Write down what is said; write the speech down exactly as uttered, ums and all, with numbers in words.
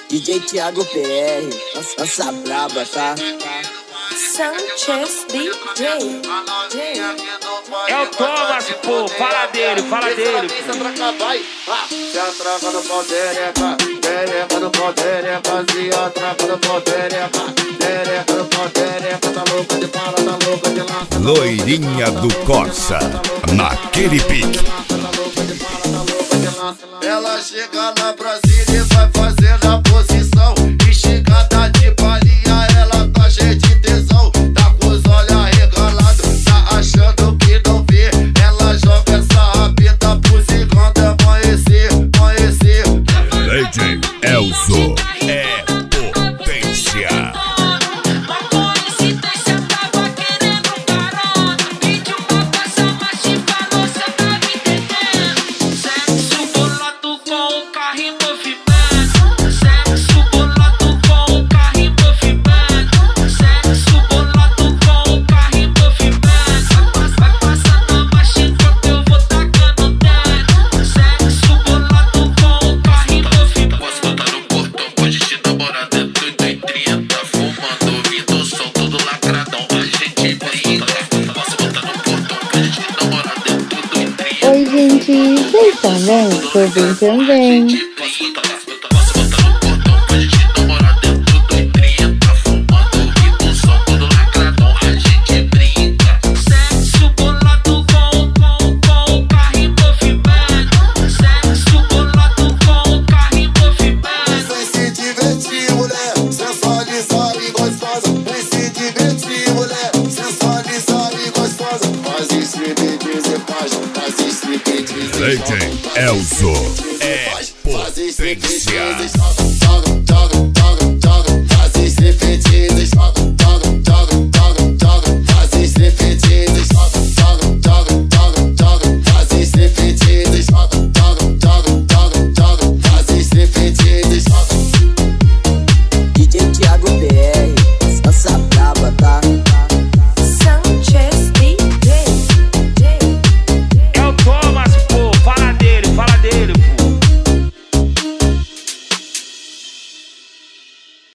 D J Thiago P R, nossa braba, tá? Sanchez D J. É o Thomas, pô, fala dele, fala dele. Se atraca no pau dereca, dereca no pau dereca, se atraca no pau dereca, dereca no pau dereca, tá louca de bala, tá louca de lança. Loirinha do Corsa, naquele pique. Ela chega na Brasília e vai fazer a posição, esticada de balinha, ela tá cheia de tesão, tá com os olhos arregalados, tá achando que não vê, ela joga essa rabeta pro zigando amanhecer, amanhecer. D J Elzo é potência. Oi, gente, vocês estão bem? Tô bem também. Vem se divertir, mulher, sensualizar e gostosa. Vem se divertir, mulher, sensualizar e gostosa. Faz striptease, faz, faz striptease. D J Elzo é potência.